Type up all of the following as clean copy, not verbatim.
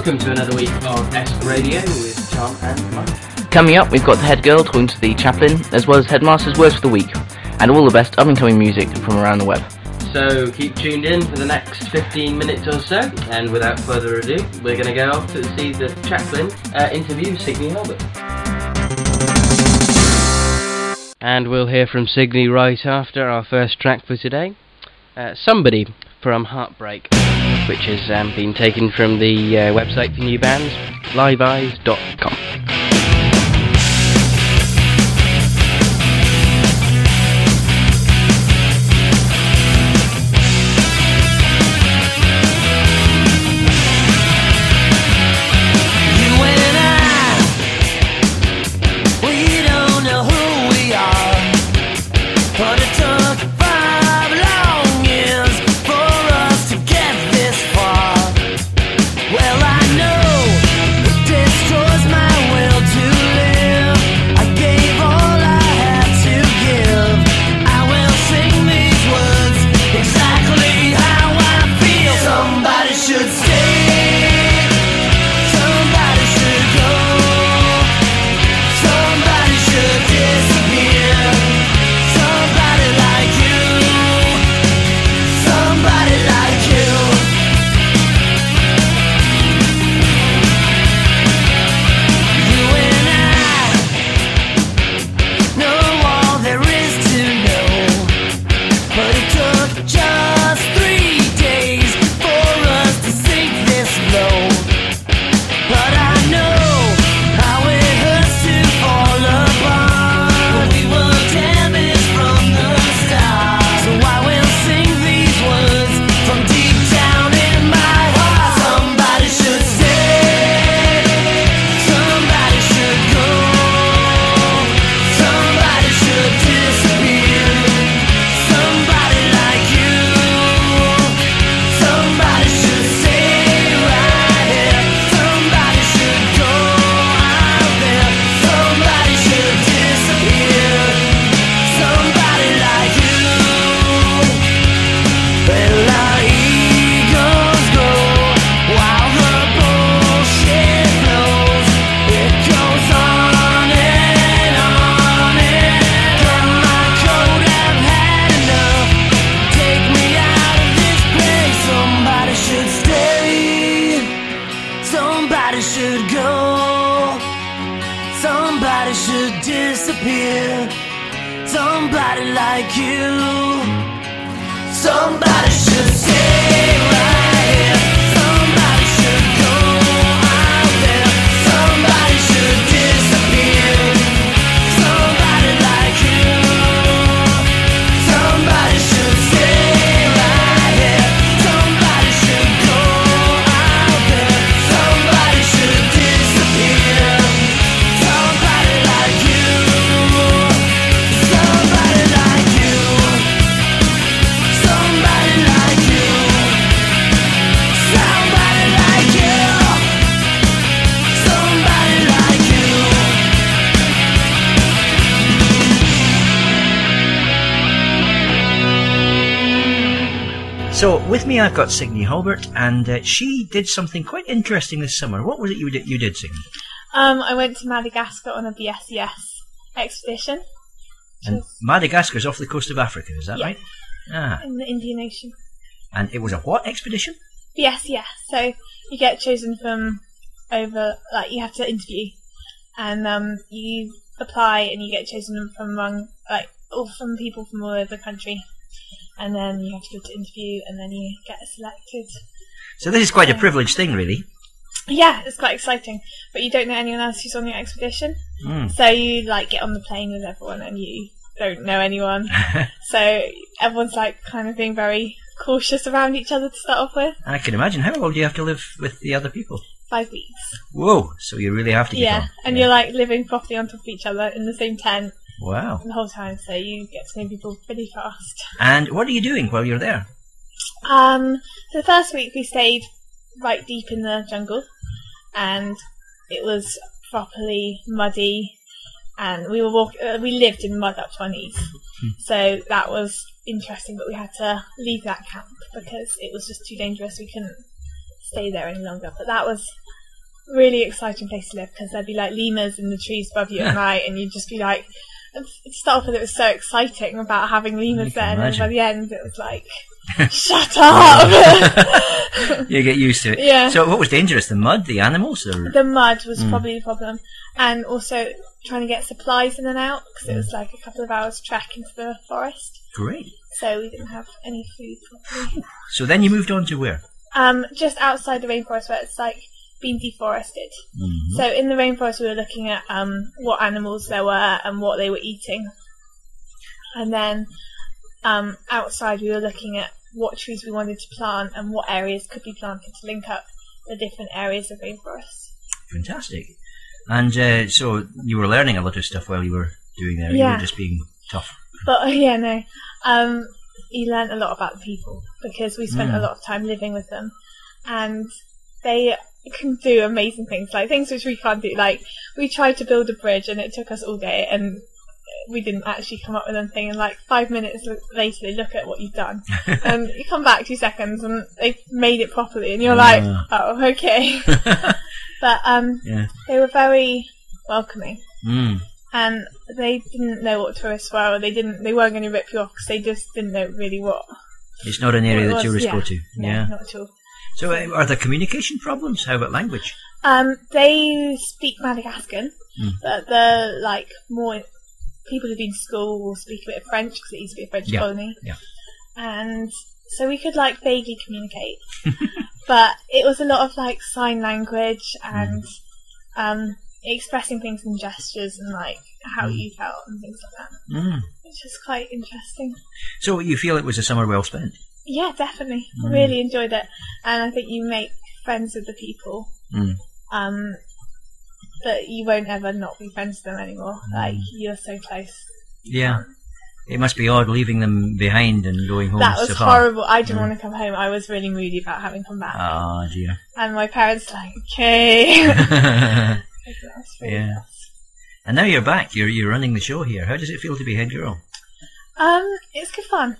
Welcome to another week of Esk Radio with John and Mike. Coming up, we've got the head girl talking to the chaplain, as well as Headmaster's Words for the Week, and all the best up-and-coming music from around the web. So keep tuned in for the next 15 minutes or so, and without further ado, we're going to go off to see the chaplain interview Signe Hulbert. And we'll hear from Signe right after our first track for today. Somebody from Heartbreak, which has been taken from the website for new bands, liveeyes.com. So with me I've got Signe Hulbert, and she did something quite interesting this summer. What was it you did, Signe? I went to Madagascar on a BSES expedition. And Madagascar's off the coast of Africa, is that right? Ah. In the Indian Ocean. And it was a what expedition? BSES. So you get chosen from over, like you have to interview, and you apply and you get chosen from among, like, all from people from all over the country. And then you have to go to interview, and then you get selected. So this is quite a privileged thing, really. Yeah, it's quite exciting. But you don't know anyone else who's on your expedition. So you, like, get on the plane with everyone, and you don't know anyone. So everyone's, like, kind of being very cautious around each other to start off with. I can imagine. How long do you have to live with the other people? 5 weeks. Whoa, so you really have to get on. And you're, like, living properly on top of each other in the same tent. Wow. The whole time, so you get to know people pretty fast. And what are you doing while you're there? So the first week we stayed right deep in the jungle, and it was properly muddy, and we lived in mud up to our knees. So that was interesting, but we had to leave that camp because it was just too dangerous. We couldn't stay there any longer. But that was a really exciting place to live because there'd be like lemurs in the trees above you at night, and you'd just be like, to start off with, it was so exciting about having lemurs there, and then by the end it was like, shut up! You get used to it. Yeah. So what was dangerous? The mud, the animals? Or? The mud was probably the problem. And also trying to get supplies in and out, because it was like a couple of hours trek into the forest. Great. So we didn't have any food properly. So then you moved on to where? Just outside the rainforest where it's like been deforested. Mm-hmm. So in the rainforest we were looking at what animals there were and what they were eating. And then outside we were looking at what trees we wanted to plant and what areas could be planted to link up the different areas of rainforest. Fantastic. And so you were learning a lot of stuff while you were doing there. Yeah. You were just being tough. But you learn a lot about the people because we spent a lot of time living with them, and they can do amazing things, like things which we can't do. Like we tried to build a bridge and it took us all day, and we didn't actually come up with anything. And like 5 minutes later, they look at what you've done, and you come back 2 seconds and they've made it properly, and you're like, oh, okay. But they were very welcoming. And they didn't know what tourists were, or they weren't going to rip you off because they just didn't know really what. It's not an area that tourists go to. Yeah, not at all. So are there communication problems? How about language? They speak Madagascan, but the like more people who've been to school will speak a bit of French because it used to be a French colony. Yeah. And so we could like vaguely communicate, but it was a lot of like sign language and expressing things in gestures and like how you felt and things like that, which is quite interesting. So you feel it was a summer well spent? Yeah, definitely. Really enjoyed it, and I think you make friends with the people that you won't ever not be friends with them anymore. Like you're so close. Yeah. It must be odd leaving them behind and going home. That was so far. horrible. I didn't want to come home. I was really moody about having come back. Oh dear. And my parents were like, okay. Yeah. And now you're back. You're running the show here. How does it feel to be head girl? It's good fun.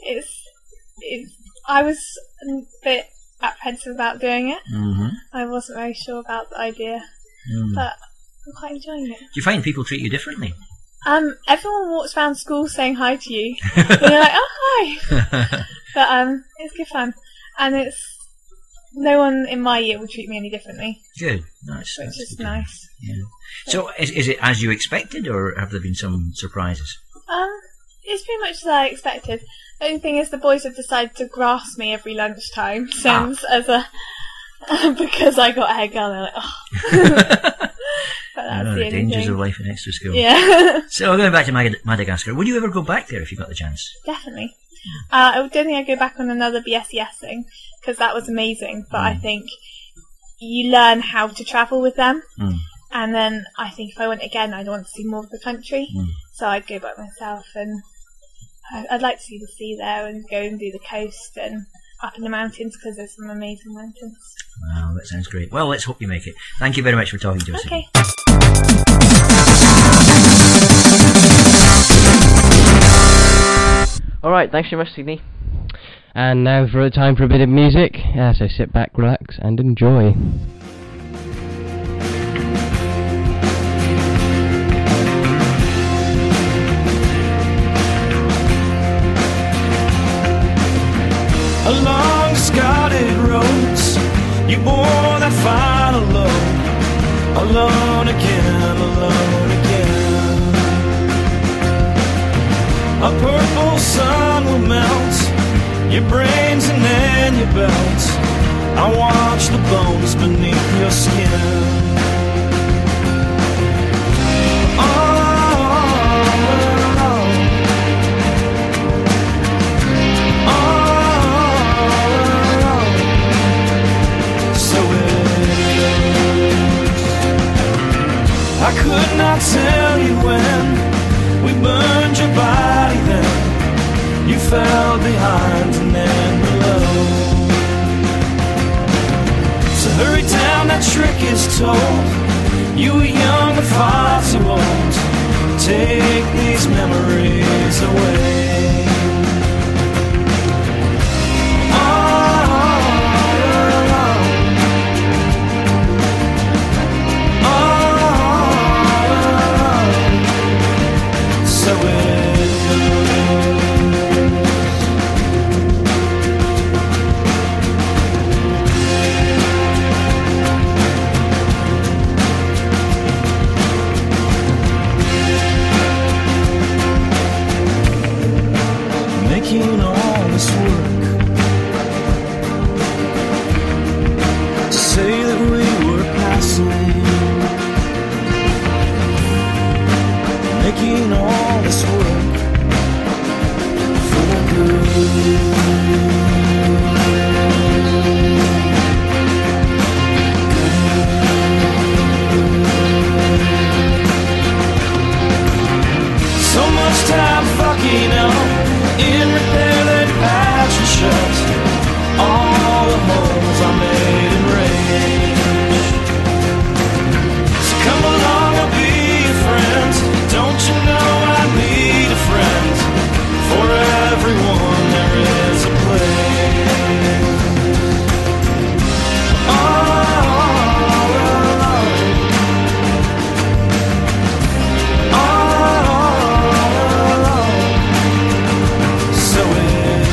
I was a bit apprehensive about doing it. I wasn't very sure about the idea, but I'm quite enjoying it. Do you find people treat you differently? Everyone walks around school saying hi to you, and you're like, oh hi. But it's good fun, and it's no one in my year will treat me any differently. Good, nice. Which is nice. Yeah. So is it as you expected, or have there been some surprises? It's pretty much as I expected. The only thing is the boys have decided to grass me every lunchtime since because I got a head girl. They're like, oh. But that's the dangers thing. of life in extra school. Yeah. So going back to Madagascar, would you ever go back there if you got the chance? Definitely. I don't think I'd go back on another BSES thing because that was amazing. But I think you learn how to travel with them. And then I think if I went again, I'd want to see more of the country. So I'd go by myself, and I'd like to see the sea there and go and do the coast and up in the mountains because there's some amazing mountains. Wow, that sounds great. Well, let's hope you make it. Thank you very much for talking to us. Okay. Alright, thanks very much, Sydney. And now for a time for a bit of music. So sit back, relax, and enjoy. Along discarded roads, you bore that final load. Alone again, alone again. A purple sun will melt your brains and then your belt. I watch the bones beneath your skin. I could not tell you when we burned your body then. You fell behind and then below. So hurry down, that trick is told. You were young and far too old. Take these memories away. All alone. So much time fucking up in repair that patch and shut all the holes I made in rage. So come along, I'll be your friend. Don't you know I need a friend? For everyone there is a place. All alone. All alone. So it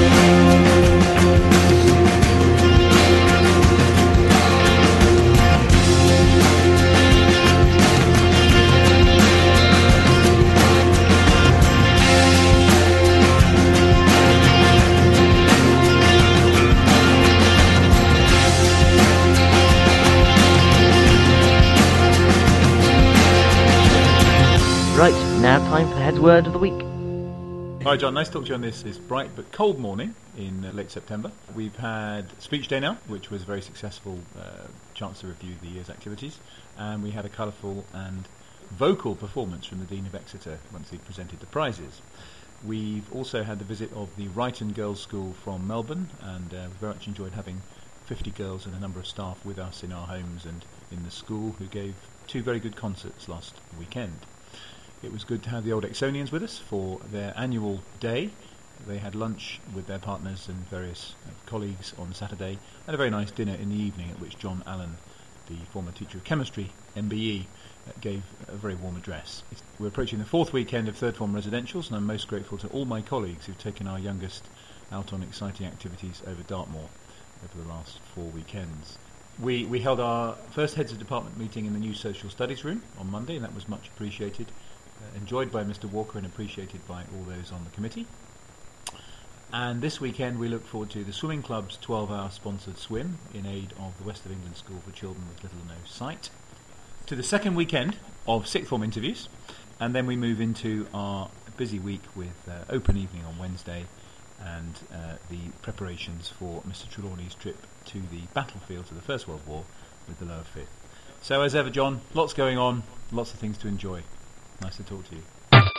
Right, now time for the head word of the week. Hi John, nice to talk to you on this bright but cold morning in late September. We've had Speech Day now, which was a very successful chance to review the year's activities, and we had a colourful and vocal performance from the Dean of Exeter once he presented the prizes. We've also had the visit of the Wrighton Girls' School from Melbourne, and we very much enjoyed having 50 girls and a number of staff with us in our homes and in the school, who gave 2 very good concerts last weekend. It was good to have the Old Exonians with us for their annual day. They had lunch with their partners and various colleagues on Saturday, and a very nice dinner in the evening at which John Allen, the former teacher of chemistry, MBE, gave a very warm address. We're approaching the 4th weekend of third form residentials, and I'm most grateful to all my colleagues who've taken our youngest out on exciting activities over Dartmoor over the last 4 weekends. We held our first Heads of Department meeting in the new Social Studies room on Monday, and that was much appreciated. Enjoyed by Mr. Walker and appreciated by all those on the committee. And this weekend we look forward to the Swimming Club's 12-hour sponsored swim in aid of the West of England School for Children with Little or No Sight, to the second weekend of sixth form interviews, and then we move into our busy week with open evening on Wednesday and the preparations for Mr. Trelawney's trip to the battlefield of the First World War with the Lower Fifth. So as ever, John, lots going on, lots of things to enjoy. Nice to talk to you.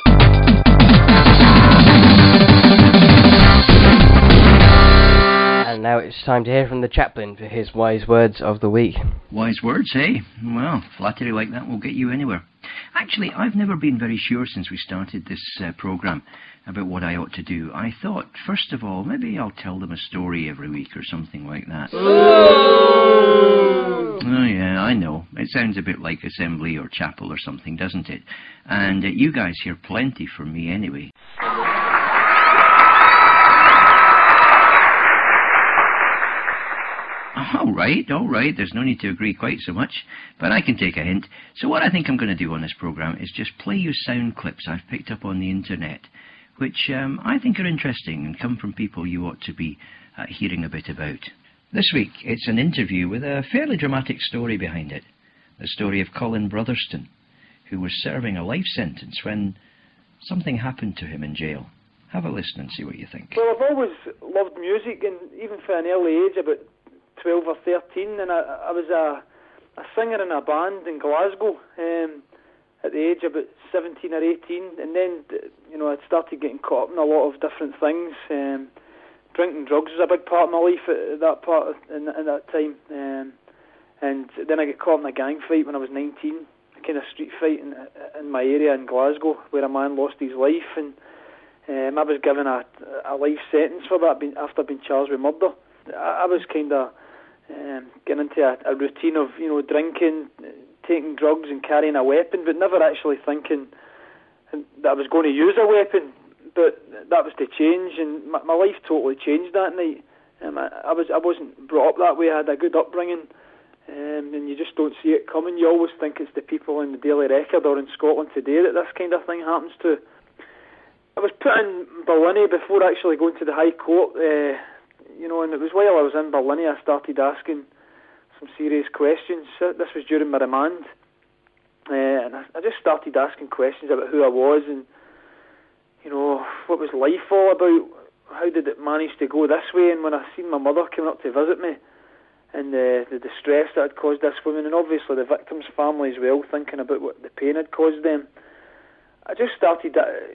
And now it's time to hear from the chaplain for his wise words of the week. Wise words, eh? Well, flattery like that will get you anywhere. Actually, I've never been very sure since we started this programme about what I ought to do. I thought, first of all, maybe I'll tell them a story every week or something like that. Oh yeah, I know. It sounds a bit like assembly or chapel or something, doesn't it? And you guys hear plenty from me anyway. All right, there's no need to agree quite so much, but I can take a hint. So what I think I'm going to do on this programme is just play you sound clips I've picked up on the internet, which I think are interesting and come from people you ought to be hearing a bit about. This week, it's an interview with a fairly dramatic story behind it. The story of Colin Brotherston, who was serving a life sentence when something happened to him in jail. Have a listen and see what you think. Well, I've always loved music, and even from an early age, about 12 or 13, and I was a singer in a band in Glasgow at the age of about 17 or 18, and then, I'd started getting caught up in a lot of different things. Drinking drugs was a big part of my life at that time, and then I got caught in a gang fight when I was 19, a kind of street fight in my area in Glasgow, where a man lost his life, and I was given a life sentence for that after being charged with murder. I was kind of getting into a routine of, drinking, taking drugs and carrying a weapon, but never actually thinking that I was going to use a weapon. But that was to change, and my life totally changed that night. I wasn't brought up that way. I had a good upbringing, and you just don't see it coming. You always think it's the people in the Daily Record or in Scotland Today that this kind of thing happens to. I was put in Barlinnie before actually going to the High Court, and it was while I was in Barlinnie I started asking some serious questions. This was during my remand, and I just started asking questions about who I was and, what was life all about? how did it manage to go this way? And when I seen my mother coming up to visit me, and the distress that had caused this woman, and obviously the victim's family as well, thinking about what the pain had caused them, I just started,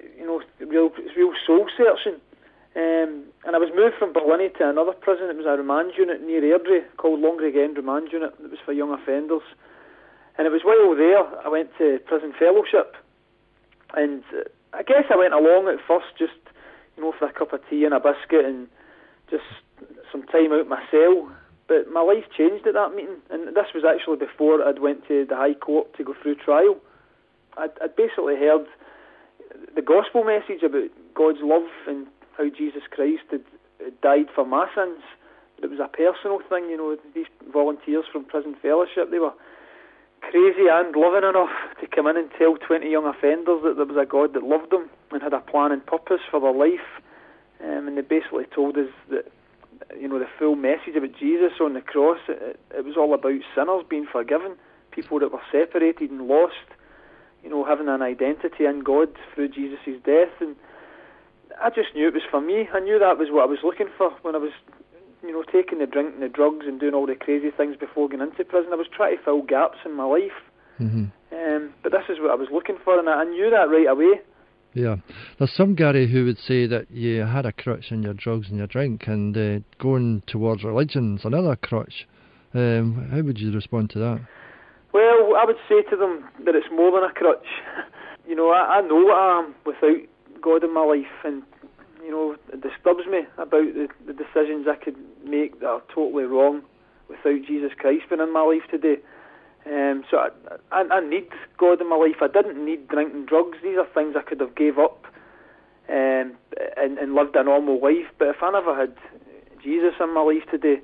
real soul searching. And I was moved from Berlin to another prison. It was a remand unit near Airdrie called Longrig End Remand Unit. It was for young offenders. And it was while there I went to prison fellowship. And I guess I went along at first just, for a cup of tea and a biscuit and just some time out my cell. But my life changed at that meeting. And this was actually before I'd went to the High Court to go through trial. I'd basically heard the gospel message about God's love and how Jesus Christ had died for my sins. It was a personal thing, these volunteers from Prison Fellowship, they were crazy and loving enough to come in and tell 20 young offenders that there was a God that loved them and had a plan and purpose for their life. And they basically told us that, the full message about Jesus on the cross, it was all about sinners being forgiven, people that were separated and lost, having an identity in God through Jesus' death. And I just knew it was for me. I knew that was what I was looking for when I was, taking the drink and the drugs and doing all the crazy things before going into prison. I was trying to fill gaps in my life. Mm-hmm. But this is what I was looking for, and I knew that right away. Yeah. There's some, Gary, who would say that you had a crutch in your drugs and your drink, and going towards religion's another crutch. How would you respond to that? Well, I would say to them that it's more than a crutch. I know what I am without God in my life, and it disturbs me about the decisions I could make that are totally wrong without Jesus Christ being in my life today. So I need God in my life. I didn't need drink and drugs. These are things I could have gave up and lived a normal life. But if I never had Jesus in my life today,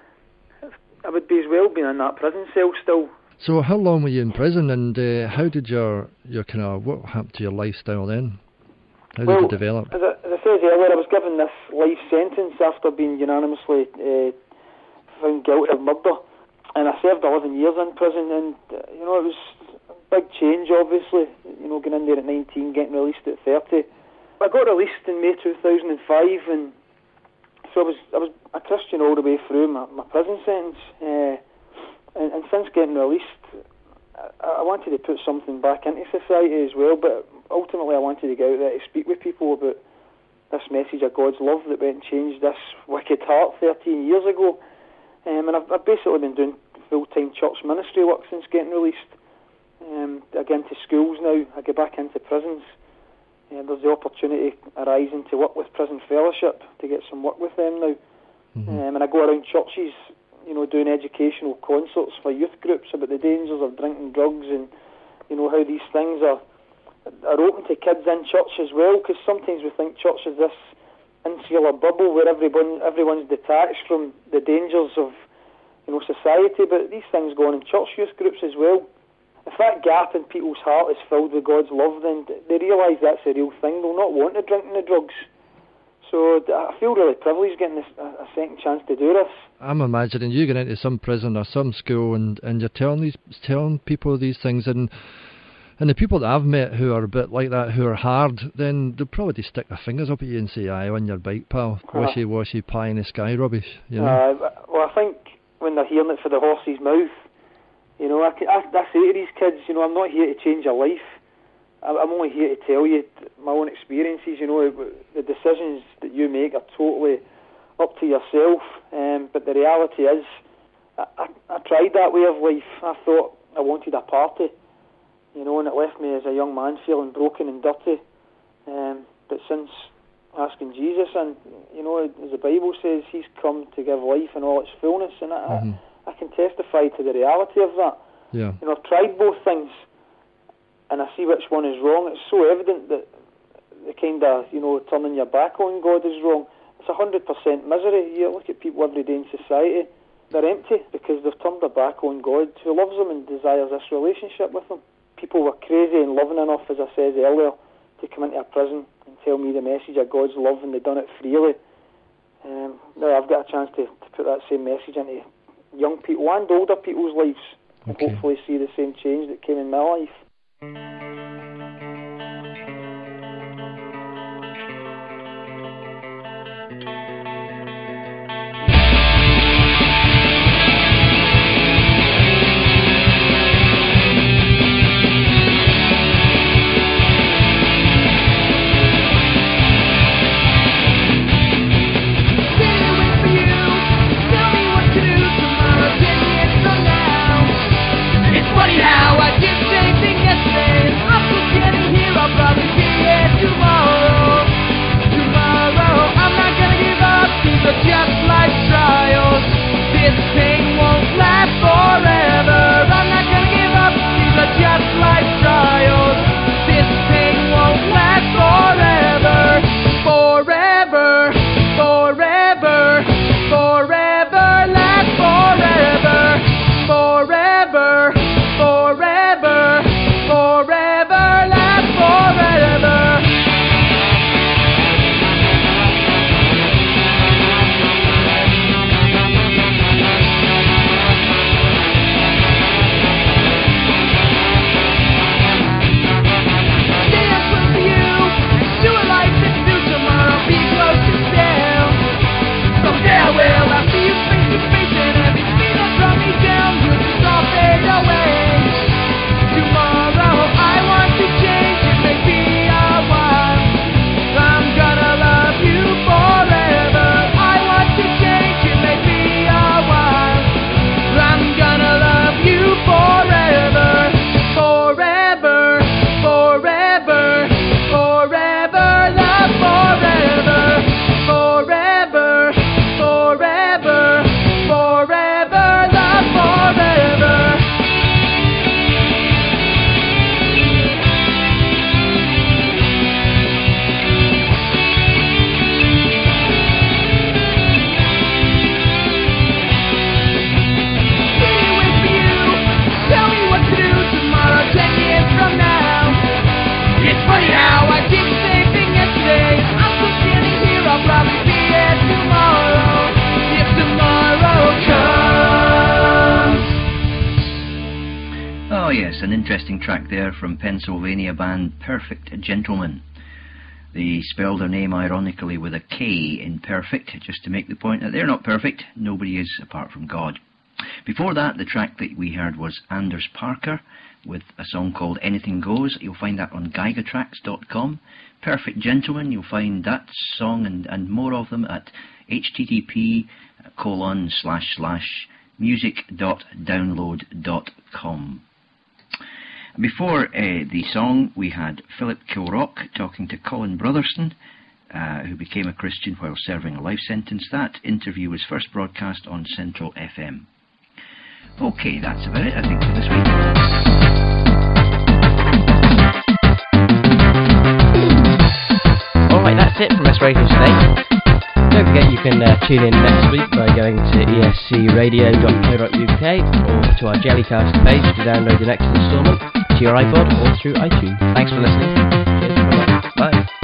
I would be as well being in that prison cell still. So how long were you in prison, and how did your what happened to your lifestyle then? How did it develop? As I said earlier, I was given this life sentence after being unanimously found guilty of murder, and I served 11 years in prison, and it was a big change, obviously. Going in there at 19, getting released at 30. I got released in May 2005, and so I was a Christian all the way through my prison sentence. And since getting released, I wanted to put something back into society as well, but ultimately I wanted to get out there to speak with people about this message of God's love that went and changed this wicked heart 13 years ago. And I've basically been doing full-time church ministry work since getting released. I get into schools now, I get back into prisons. There's the opportunity arising to work with Prison Fellowship, to get some work with them now. Mm-hmm. And I go around churches, doing educational concerts for youth groups about the dangers of drinking drugs, and how these things are open to kids in church as well, because sometimes we think church is this insular bubble where everyone's detached from the dangers of society, but these things go on in church youth groups as well. If that gap in people's heart is filled with God's love, then they realise that's a real thing. They'll not want to drink the drugs. So I feel really privileged getting a second chance to do this. I'm imagining you get into some prison or some school and you're telling people these things, and the people that I've met who are a bit like that, who are hard, then they'll probably just stick their fingers up at you and say, aye, on your bike, pal, washy, pie in the sky rubbish, Well, I think when they're hearing it for the horse's mouth, I say to these kids, I'm not here to change your life. I'm only here to tell you my own experiences. The decisions that you make are totally up to yourself. But the reality is, I tried that way of life. I thought I wanted a party, and it left me as a young man feeling broken and dirty. But since asking Jesus, and as the Bible says, He's come to give life in all its fullness, and I can testify to the reality of that. Yeah. I've tried both things, and I see which one is wrong. It's so evident that the kind of, turning your back on God is wrong. It's 100% misery. You look at people every day in society, they're empty because they've turned their back on God, who loves them and desires this relationship with them. People were crazy and loving enough, as I said earlier, to come into a prison and tell me the message of God's love, and they've done it freely. Now I've got a chance to put that same message into young people and older people's lives, and hopefully see the same change that came in my life. an interesting track there from Pennsylvania band Perfect Gentlemen. They spell their name ironically with a K in perfect, just to make the point that they're not perfect, nobody is apart from God. Before that, the track that we heard was Anders Parker with a song called Anything Goes. You'll find that on GeigerTracks.com. Perfect Gentlemen, you'll find that song and more of them at http://music.download.com. Before the song, we had Philip Kilrock talking to Colin Brotherson, who became a Christian while serving a life sentence. That interview was first broadcast on Central FM. Okay, that's about it, I think, for this week. Alright, that's it from S Radio today. Don't forget you can tune in next week by going to escradio.co.uk or to our Jellycast page to download the next instalment to your iPod or through iTunes. Thanks for listening. Cheers, bye.